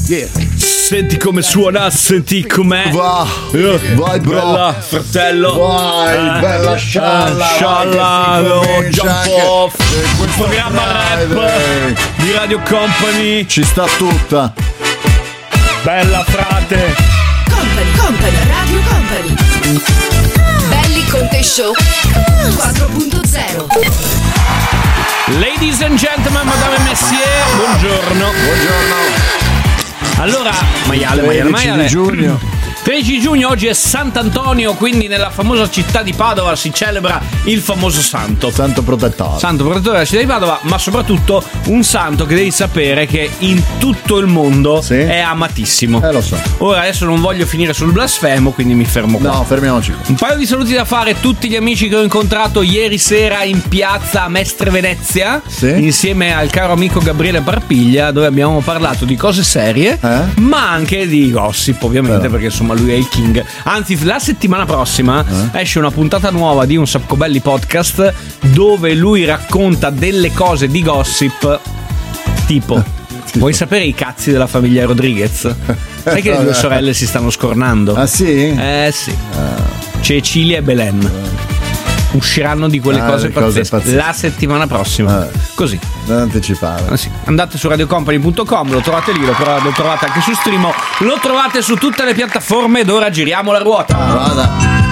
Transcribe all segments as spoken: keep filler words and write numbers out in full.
Yeah. Senti come suona, senti com'è. Va, Eh, vai bro. Bella, fratello. Vai, Eh, bella scialla. eh, scialla, vai, oh, che si comincia jump anche- off. eh, Il questo programma rap Friday. di Radio Company. Ci sta tutta. Bella frate. Company, Company, Radio Company. Belli con te show quattro punto zero. Ladies and gentlemen, madame e messieurs, buongiorno. Buongiorno. Allora, maiale, maiale, tredici maiale. di giugno. tredici giugno, oggi è Sant'Antonio, quindi nella famosa città di Padova si celebra il famoso santo. Santo protettore. Santo protettore della città di Padova, ma soprattutto un santo che devi sapere che in tutto il mondo Sì. è amatissimo. Eh, lo so. Ora adesso non voglio finire sul blasfemo, quindi mi fermo qua. No, fermiamoci. Un paio di saluti da fare, tutti gli amici che ho incontrato ieri sera in piazza Mestre Venezia, Sì. insieme al caro amico Gabriele Parpiglia, dove abbiamo parlato di cose serie, Eh? ma anche di gossip, ovviamente, Però. perché insomma lui è il king. Anzi, la settimana prossima Eh? esce una puntata nuova di un Saccobelli podcast dove lui racconta delle cose di gossip tipo: vuoi sapere i cazzi della famiglia Rodriguez? Sai che le due sorelle si stanno scornando? Ah sì? Eh sì. Cecilia e Belen usciranno di quelle Ah, cose le cose pazzesche pazzesche. la settimana prossima. Eh. Così. Non anticipare. Ah, sì. Andate su radiocompany punto com, lo trovate lì, lo, tro- lo trovate anche su Streamo, lo trovate su tutte le piattaforme ed ora giriamo la ruota. Vada.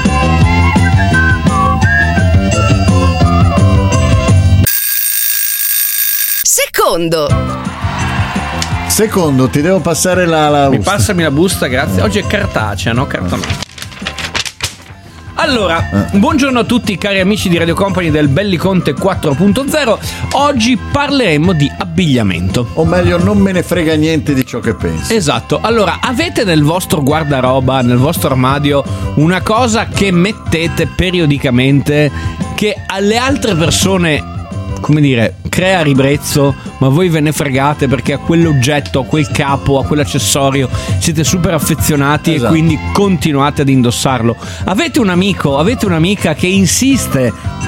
Secondo. Secondo, ti devo passare la, la Mi busta. passami la busta, grazie. Oggi è cartacea, no? Cartonata. Allora, buongiorno a tutti cari amici di Radio Company del Belliconte quattro punto zero. Oggi parleremo di abbigliamento. O meglio, non me ne frega niente di ciò che pensi. Esatto, allora avete nel vostro guardaroba, nel vostro armadio, una cosa che mettete periodicamente che alle altre persone, come dire, crea ribrezzo, ma voi ve ne fregate perché a quell'oggetto, a quel capo, a quell'accessorio siete super affezionati Esatto. e quindi continuate ad indossarlo. Avete un amico, avete un'amica che insiste,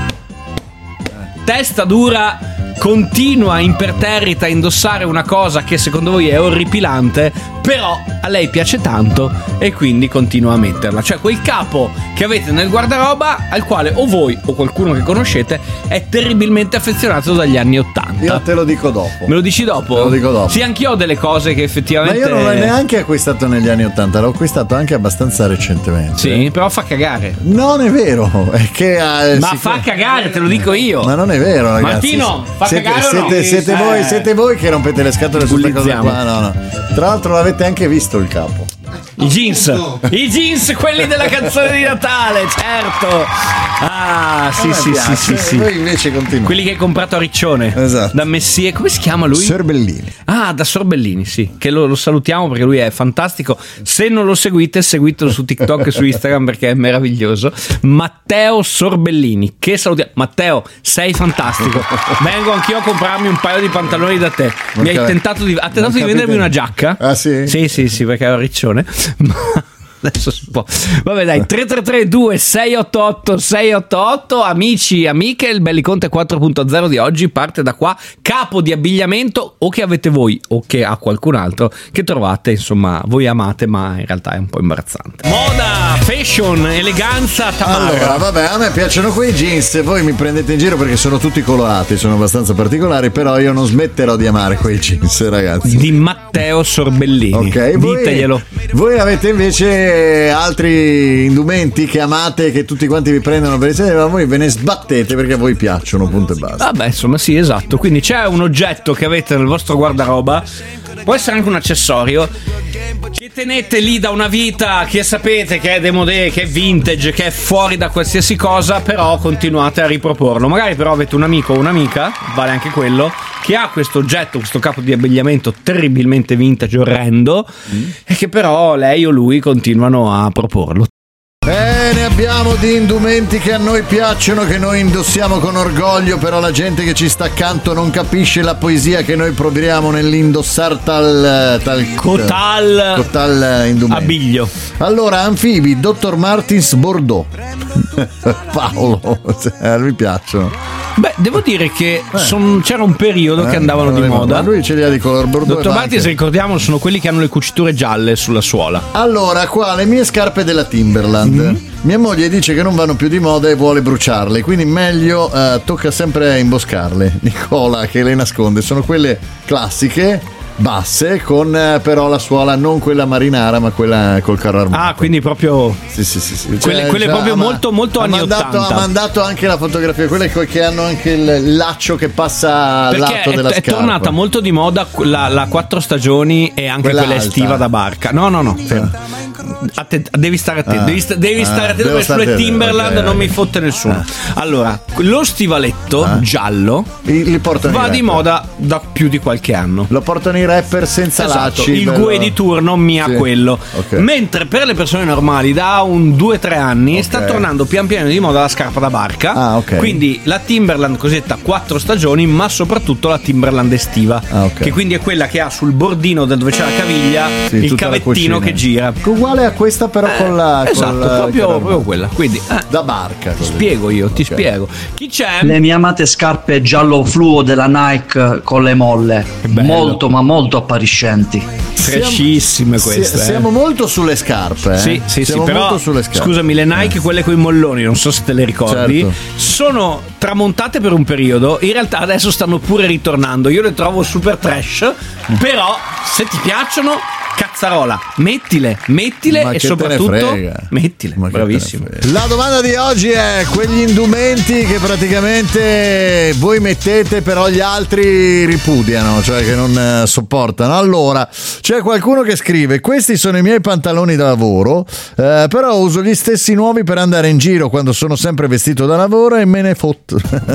testa dura, continua imperterrita a indossare una cosa che secondo voi è orripilante, però a lei piace tanto e quindi continua a metterla. Cioè quel capo che avete nel guardaroba al quale o voi o qualcuno che conoscete è terribilmente affezionato dagli anni ottanta. Io te lo dico dopo. Me lo dici dopo? Te lo dico dopo. Sì, anch'io ho delle cose che Ma effettivamente... io non l'ho neanche acquistato negli anni ottanta, l'ho acquistato anche abbastanza recentemente. Sì, però fa cagare. Non è vero, è che eh, Ma sic- fa cagare, te lo dico io. Ma non è vero, ragazzi. Martino, fa siete, cagare o no? siete, siete Eh. voi, siete voi che rompete le scatole su queste cose Bullizziamo. qua. No, no. Tra l'altro l'avete anche visto il capo. I jeans, i jeans, quelli della canzone di Natale, certo. Ah, sì, A me sì, sì, piace, sì, sì. Voi invece continuate. Quelli che hai comprato a Riccione. Esatto. Da Messie, come si chiama lui? Sorbellini. Ah, da Sorbellini, sì. Che lo, lo salutiamo perché lui è fantastico. Se non lo seguite, seguitelo su TikTok e su Instagram perché è meraviglioso. Matteo Sorbellini, che salutiamo. Matteo, sei fantastico. Vengo anch'io a comprarmi un paio di pantaloni da te. Mi hai Ok. tentato di, ha tentato Non di vendermi capite. una giacca? Ah, sì? Sì, sì, sì, perché ero a Riccione. Ma adesso si può. Vabbè, dai, tre tre tre due sei otto otto sei otto otto, amici, amiche, il Belliconte quattro punto zero di oggi parte da qua. Capo di abbigliamento o che avete voi o che ha qualcun altro che trovate, insomma, voi amate, ma in realtà è un po' imbarazzante. Moda, fashion, eleganza, Allora, tamarra. vabbè, a me piacciono quei jeans. Voi mi prendete in giro perché sono tutti colorati, sono abbastanza particolari. Però io non smetterò di amare quei jeans, ragazzi. Di Matteo Sorbellini. Ok, voi, Diteglielo. voi avete invece altri indumenti che amate, che tutti quanti vi prendono per insieme, ma voi ve ne sbattete perché a voi piacciono, punto e basta. Vabbè, insomma, sì, esatto. Quindi c'è un oggetto che avete nel vostro guardaroba, può essere anche un accessorio, che tenete lì da una vita, che sapete che è demodé, che è vintage, che è fuori da qualsiasi cosa, però continuate a riproporlo. Magari però avete un amico o un'amica, vale anche quello, che ha questo oggetto, questo capo di abbigliamento terribilmente vintage, orrendo, mm. e che però lei o lui continuano a proporlo. Eh, ne abbiamo di indumenti che a noi piacciono, che noi indossiamo con orgoglio, però la gente che ci sta accanto non capisce la poesia che noi proviamo nell'indossar tal, tal Cotal, cotal indumenti. abbiglio. Allora, anfibi, doctor Martins Bordeaux. Paolo, eh, mi piacciono. Beh, devo dire che son, c'era un periodo Eh, che andavano di moda. Lui ce li ha di color bordeaux. Dottor e Martis, anche- ricordiamo, sono quelli che hanno le cuciture gialle sulla suola. Allora, qua le mie scarpe della Timberland. Mm. Mia moglie dice che non vanno più di moda e vuole bruciarle, quindi meglio eh, tocca sempre imboscarle. Nicola che le nasconde, sono quelle classiche, basse, con eh, però la suola non quella marinara, ma quella col carro armato. Ah, quindi proprio Sì, sì, sì, sì. Quelle- Cioè, quelle già proprio ha ma- molto, molto ha anni mandato, ottanta. Ha mandato anche la fotografia, quelle co- che hanno anche il laccio che passa al perché lato è, della è scarpa. tornata molto di moda la, la quattro stagioni e anche Quella quella, alta. estiva da barca. No, no, no. fermo. Atten- devi stare attento, Ah. devi, sta- devi Ah, stare attento devo perché stare sulle attento, Timberland ok, non ok. mi fotte nessuno. Allora, lo stivaletto Ah. giallo Li, li portano i va di rapper. moda da più di qualche anno. Lo portano i rapper senza Esatto, lacci. il bello- Gue di turno mi ha Sì. quello. Ok. Mentre per le persone normali da un due tre anni Ok. sta tornando pian piano di moda la scarpa da barca. Ah, ok. Quindi la Timberland cosiddetta quattro stagioni, ma soprattutto la Timberland estiva. Ah, ok. Che quindi è quella che ha sul bordino dove c'è la caviglia Sì, il tutta la cavettino cucina. che gira. Uguale a questa però con la con Esatto, la- proprio, con la- proprio quella. Quindi eh, da barca. così. spiego io, ti Ok. spiego. Chi c'è? Le mie amate scarpe giallo fluo della Nike con le molle, bello. molto ma molto appariscenti. Freshissime Si- queste. eh. Siamo molto sulle scarpe. Eh? Sì, sì, sì, siamo però molto sulle scarpe. scusami, le Nike, quelle con i molloni, non so se te le ricordi, Certo. sono tramontate per un periodo, in realtà adesso stanno pure ritornando, io le trovo super trash, però se ti piacciono, cazzarola, mettile, mettile Ma e che te ne soprattutto frega? mettile, Ma che te ne bravissimo. frega? La domanda di oggi è quegli indumenti che praticamente voi mettete però gli altri ripudiano, cioè che non eh, sopportano. Allora, c'è qualcuno che scrive: questi sono i miei pantaloni da lavoro, eh, però uso gli stessi nuovi per andare in giro quando sono sempre vestito da lavoro e me ne fotto.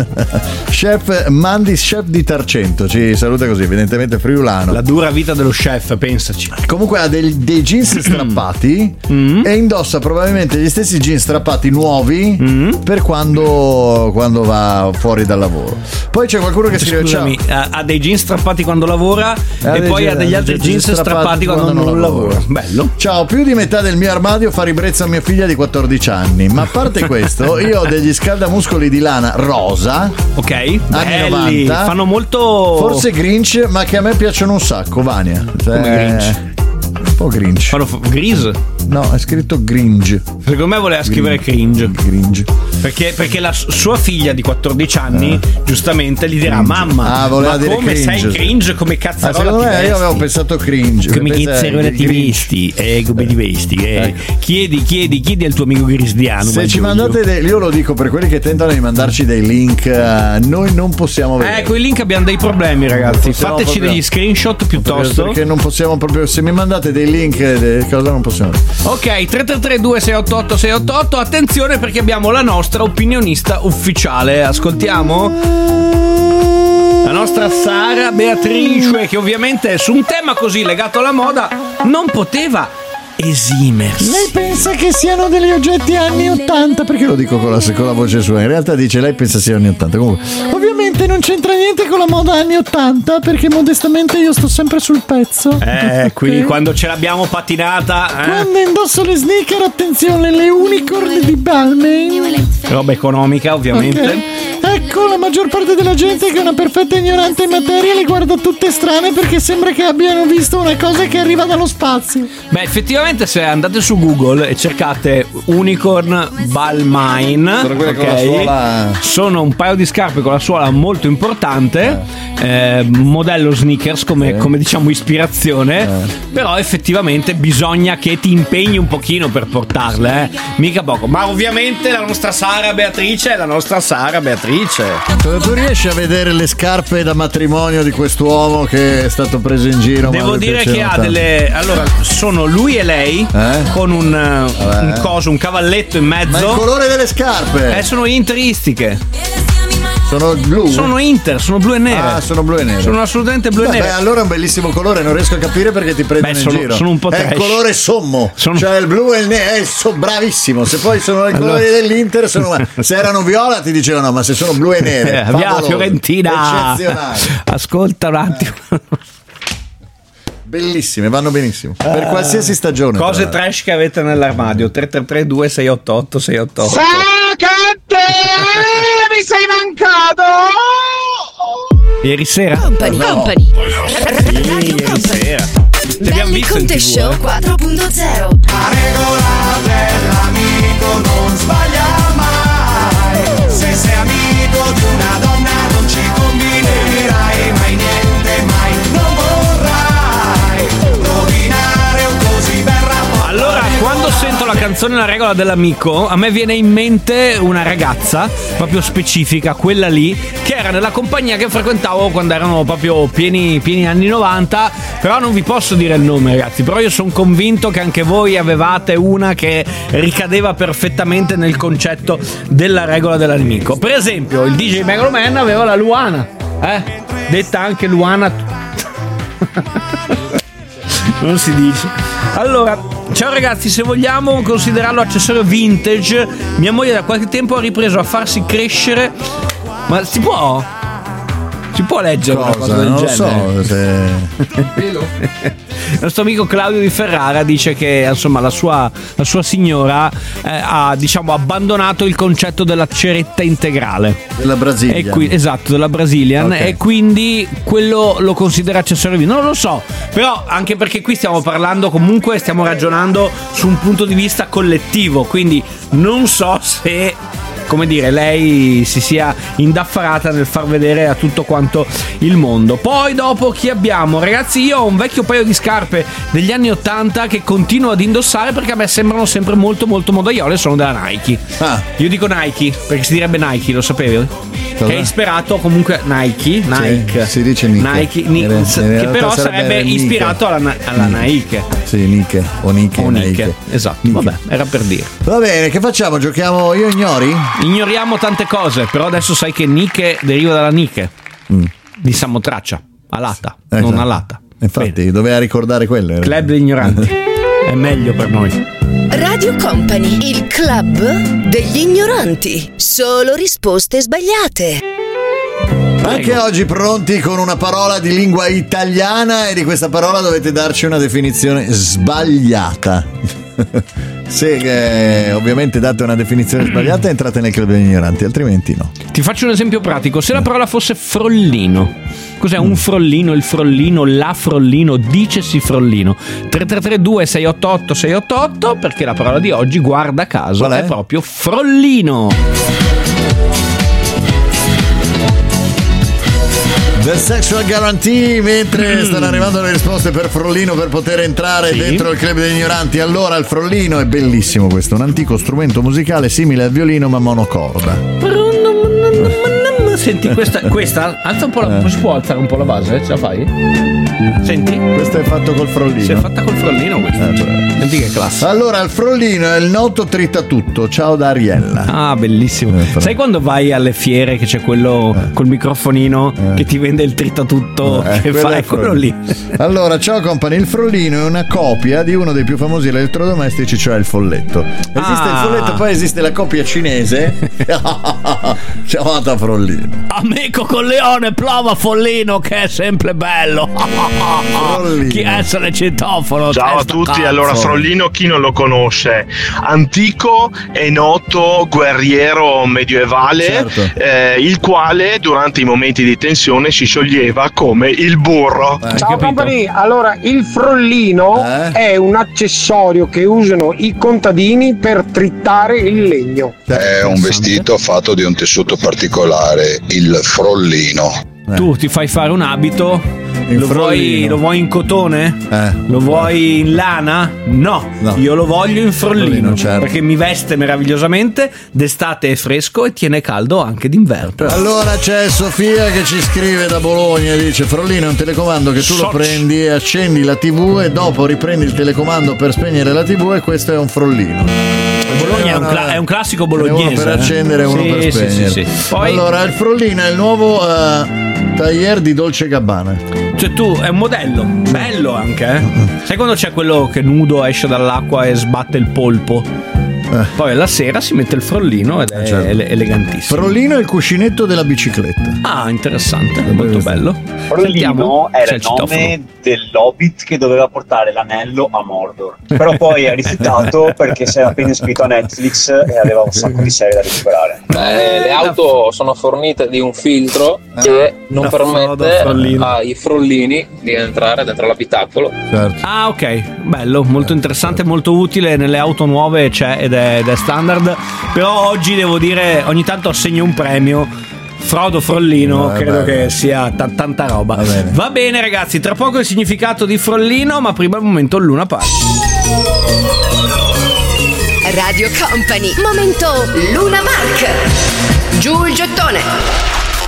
Chef Mandi, chef di Tarcento, ci saluta così, evidentemente friulano. La dura vita dello chef, pensaci. Comunque ha dei, dei jeans strappati e indossa probabilmente gli stessi jeans strappati nuovi per quando, quando va fuori dal lavoro. Poi c'è qualcuno che scrive: Scusami, ha, ha dei jeans strappati quando lavora Ha e dei poi jeans- ha degli altri jeans strappati quando, non lavora. Bello. Ciao, più di metà del mio armadio fa ribrezzo a mia figlia di quattordici anni. Ma a parte questo, io ho degli scaldamuscoli di lana rosa, Ok, anni belli, novanta. fanno molto forse Grinch, ma che a me piacciono un sacco, Vania. Cioè, Come Grinch? Un po' Grinch. fanno f- grise. No, è scritto Gringe. Secondo me voleva scrivere cringe. Gringe. Perché, perché la s- sua figlia di quattordici anni giustamente gli dirà: mamma, Ah, voleva ma dire come cringe. sei cringe, come Ah, cazzarola secondo ti me io vesti? avevo pensato cringe. Come Pensa- cazzarola ti Grinch. vesti, eh, come ti vesti, eh. Ecco. Chiedi, chiedi, chiedi al tuo amico cristiano. Se ma ci Giulio. mandate dei, io lo dico per quelli che tentano di mandarci dei link, eh, noi non possiamo vedere. Eh, con i link abbiamo dei problemi, ragazzi. possiamo Fateci proprio- degli screenshot piuttosto. Perché non possiamo proprio. Se mi mandate dei link, eh, cosa non possiamo. Ok, tre tre tre due sei otto otto sei otto otto. Attenzione perché abbiamo la nostra opinionista ufficiale. Ascoltiamo la nostra Sara Beatrice, che ovviamente su un tema così legato alla moda non poteva esimersi. Lei pensa che siano degli oggetti anni ottanta? Perché lo dico con la, con la voce sua? In realtà dice lei pensa siano anni ottanta. Comunque, ovviamente non c'entra niente con la moda anni ottanta, perché modestamente io sto sempre sul pezzo. Eh, Ok? quindi quando ce l'abbiamo patinata, eh? Quando indosso le sneaker, attenzione, le unicorn di Balmain. Roba economica, ovviamente. Ok. Ecco, la maggior parte della gente che è una perfetta ignorante in materia le guarda tutte strane perché sembra che abbiano visto una cosa che arriva dallo spazio. Beh, effettivamente se andate su Google e cercate Unicorn Balmain, Sono quelle con la ok, suola- sono un paio di scarpe con la suola molto importante, eh, modello sneakers come, come diciamo ispirazione, però effettivamente bisogna che ti impegni un pochino per portarle, eh. Mica poco. Ma ovviamente la nostra Sara Beatrice è la nostra Sara Beatrice. Tu riesci a vedere le scarpe da matrimonio di quest'uomo che è stato preso in giro? Devo ma mi dire che piacevano ha tanto. delle. Allora, sono lui e lei Eh? con un, uh, Vabbè. un coso, un cavalletto in Ma il mezzo. colore delle scarpe Eh, sono interistiche. sono blu? Sono inter, sono blu e nere. Ah, sono blu e nere. Sono assolutamente blu e Beh, nere. allora è un bellissimo colore, non riesco a capire perché ti prendono Beh, in sono- giro. sono un po' È il trash. colore sommo, Sono- cioè il blu e il nero, è so- bravissimo. Se poi sono i Allora- colori dell'Inter, sono... se erano viola ti dicevano no, ma se sono blu e nere, Eh, via favoloso, Fiorentina. eccezionali, Ascolta un attimo. bellissime, vanno benissimo per qualsiasi stagione. Ah. Cose tra l'altro. trash che avete nell'armadio. tre tre tre due sei otto otto sei otto otto. Sacate mi sei mancato! Ieri sera? Company, No. Company. Radio Ieri Company. sera. L'abbiamo Belli visto con in te TV, show eh. quattro punto zero. La regola dell'amico non sbaglia mai. Se sei amico di una donna non ci combinerai mai niente, mai non vorrai rovinare un così bel rapporto. Allora, quando sento la canzone La regola dell'amico, a me viene in mente una ragazza proprio specifica, quella lì, che era nella compagnia che frequentavo quando erano proprio pieni, pieni anni novanta. Però non vi posso dire il nome, ragazzi. Però io sono convinto che anche voi avevate una che ricadeva perfettamente nel concetto della regola dell'amico. Per esempio, il D J Megaloman aveva la Luana, eh? Detta anche Luana. Non si dice. Allora, ciao ragazzi, se vogliamo considerarlo accessorio vintage, mia moglie da qualche tempo ha ripreso a farsi crescere. Ma si può? Si può leggere una cosa Cosa? del Non lo genere? so se... Il nostro amico Claudio di Ferrara dice che insomma la sua, la sua signora eh, ha diciamo abbandonato il concetto della ceretta integrale. Della Brasilia. E qui, esatto, della Brazilian. Ok. E quindi quello lo considera accessorio vintage. Non lo so, però anche perché qui stiamo parlando, comunque stiamo ragionando su un punto di vista collettivo, quindi non so se, come dire, lei si sia indaffarata nel far vedere a tutto quanto il mondo. Poi dopo chi abbiamo? Ragazzi, io ho un vecchio paio di scarpe degli anni ottanta che continuo ad indossare perché a me sembrano sempre molto molto modaiole, sono della Nike. Ah. Io dico Nike perché si direbbe Nike, lo sapevi? Che è ispirato comunque Nike, Nike. si dice Nike. Nike, Ni- In re- in che realtà però sarebbe sarebbe Nike. ispirato alla, alla Nike. Sì, Nike o Nike. O Nike. Nike. Esatto, Nike. vabbè, era per dire. Va bene, che facciamo? Giochiamo io ignori? Ignoriamo tante cose, però adesso sai che Nike deriva dalla Nike di Samotraccia, alata, non Esatto. alata. Infatti, Bene. doveva ricordare quello. Club degli ignoranti. È meglio per noi. Radio Company, il club degli ignoranti. Solo risposte sbagliate. Anche oggi pronti con una parola di lingua italiana e di questa parola dovete darci una definizione sbagliata. Se eh, ovviamente date una definizione sbagliata entrate nel club degli ignoranti, altrimenti no. Ti faccio un esempio pratico. Se la parola fosse frollino, cos'è un frollino, il frollino, la frollino, dicesi frollino? tre tre tre due sei otto otto sei otto otto, perché la parola di oggi, guarda caso, Qual è? è proprio frollino. The Sexual Guarantee, mentre stanno arrivando le risposte per Frollino per poter entrare Sì. dentro il club degli ignoranti. Allora, il Frollino è bellissimo questo, un antico strumento musicale simile al violino ma monocorda. Senti, questa, questa alza un po' la, si può alzare un po' la base? Ce la fai? Senti? Questo è fatto col Si è Frollino. fatta col frollino questa. Eh, bravo. Senti che classe. Allora, il Frollino è il noto tritatutto. Ciao da Ariella. Ah, bellissimo. Eh, però- Sai quando vai alle fiere che c'è quello col microfonino che ti vende il tritatutto Eh, che quello fa è è il quello lì. Frollino. Allora, ciao company, il Frollino è una copia di uno dei più famosi elettrodomestici, cioè il folletto. Esiste Ah. il folletto, poi esiste la copia cinese chiamata Frollino. Amico con leone, prova follino che è sempre bello. Frollino. Chi essere il citofono? Ciao a testa tutti, cazzo. allora Frollino chi non lo conosce? Antico e noto guerriero medievale, Certo. eh, il quale durante i momenti di tensione si scioglieva come il burro. Hai Ciao capito? company, allora il frollino Eh? è un accessorio che usano i contadini per trittare il legno. È un vestito fatto di un tessuto particolare, il frollino. Tu ti fai fare un abito, Il lo vuoi, frollino. lo vuoi in cotone? Eh. Lo vuoi in lana? No, No. io lo voglio in frollino, Frollino, certo. perché mi veste meravigliosamente, d'estate è fresco e tiene caldo anche d'inverno. Allora c'è Sofia che ci scrive da Bologna e dice: Frollino è un telecomando che tu lo Soc. prendi e accendi la tivù e dopo riprendi il telecomando per spegnere la tivù e questo è un Frollino. Bologna è un, cla- è un classico Ce n'è bolognese. uno per eh. accendere e uno Sì, per sì, spegnere. sì, sì. Poi, Allora il Frollino è il nuovo eh, tailleur di Dolce Gabbana. cioè tu, è un modello, bello anche, eh. Sai quando c'è quello che nudo esce dall'acqua e sbatte il polpo? Eh. Poi alla sera si mette il frollino ed è certo. ele- elegantissimo. Frollino e il cuscinetto della bicicletta. Ah, interessante, molto bello. Frollino Sentiamo. era C'è il citofono. nome dell'hobbit che doveva portare l'anello a Mordor, però poi ha rifiutato perché si era appena iscritto a Netflix e aveva un sacco di serie da recuperare. Eh, le auto sono fornite di un filtro che non da Frodo, permette Frollino. ai frollini di entrare dentro l'abitacolo. Certo. Ah, ok, bello, molto interessante, molto utile. Nelle auto nuove c'è ed è, ed è standard. Però oggi devo dire, ogni tanto assegno un premio. Frodo Frollino, Eh, credo beh, che sia t- tanta roba. Va bene. Va bene, ragazzi, tra poco il significato di Frollino, ma prima il momento Luna Park. Radio Company. Momento Luna Park. Giù il gettone.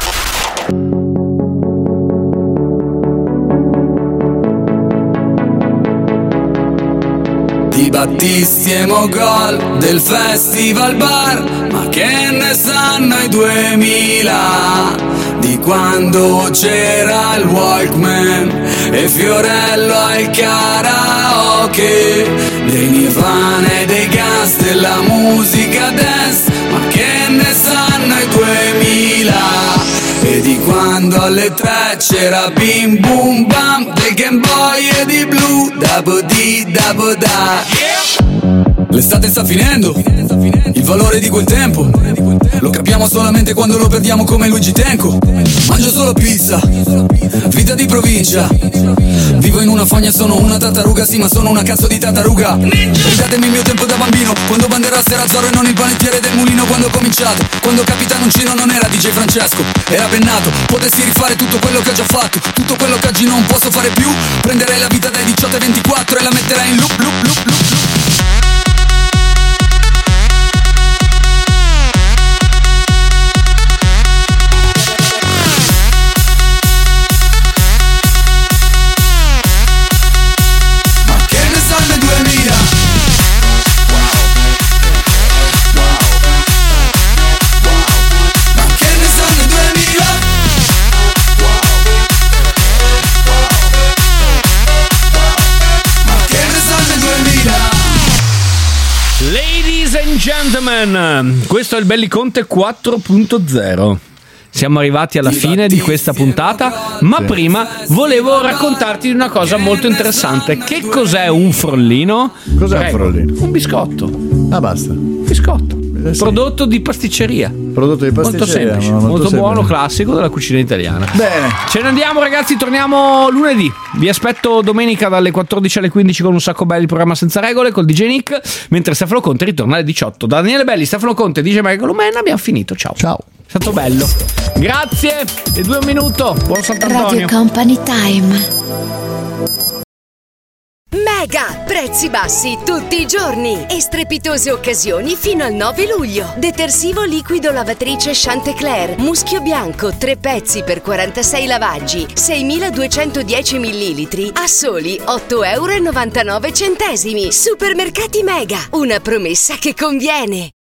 Di battissimo gol del festival bar, ma che ne sanno i duemila di quando c'era il Walkman e Fiorello al karaoke, dei Nirvana e dei Guns, della musica dance, ma che ne sanno i duemila e di quando alle tre c'era Bim Bum Bam del Game Boy e di Blue, Dabo Di Dabo Da. L'estate sta finendo, il valore di quel tempo lo capiamo solamente quando lo perdiamo come Luigi Tenco. Mangio solo pizza, vita di provincia, vivo in una fogna, sono una tartaruga, sì ma sono una cazzo di tartaruga. Ridatemi il mio tempo da bambino, quando banderasse era Zorro e non il panettiere del mulino. Quando ho cominciato, quando Capitano Uncino non era D J Francesco, era Bennato. Potessi rifare tutto quello che ho già fatto, tutto quello che oggi non posso fare più. Prenderei la vita dai diciotto ai ventiquattro e la metterei in loop, loop, loop, loop, loop. Ladies and gentlemen, questo è il Belliconte quattro punto zero. Siamo arrivati alla fine di questa puntata, ma Sì. prima volevo raccontarti di una cosa molto interessante. Che cos'è un frollino? Cos'è un Prego. frollino? Un biscotto. Ah, basta. Biscotto. Eh, sì. Prodotto di pasticceria. Prodotto di Molto pasticceria. semplice, ma molto, buono, semplice. classico della cucina italiana. Bene. Ce ne andiamo, ragazzi, torniamo lunedì. Vi aspetto domenica dalle quattordici alle quindici con un sacco belli, il programma senza regole col D J Nick, mentre Stefano Conte ritorna alle diciotto. Da Daniele Belli, Stefano Conte, D J Michael Lumen, abbiamo finito. Ciao. Ciao. È stato bello. Grazie. E due un minuto. Buon Sant'Antonio. Radio Company Time. Mega! Prezzi bassi tutti i giorni e strepitose occasioni fino al nove luglio. Detersivo liquido lavatrice Chantecler, muschio bianco, tre pezzi per quarantasei lavaggi, seimiladuecentodieci millilitri a soli otto e novantanove euro. Supermercati Mega, una promessa che conviene.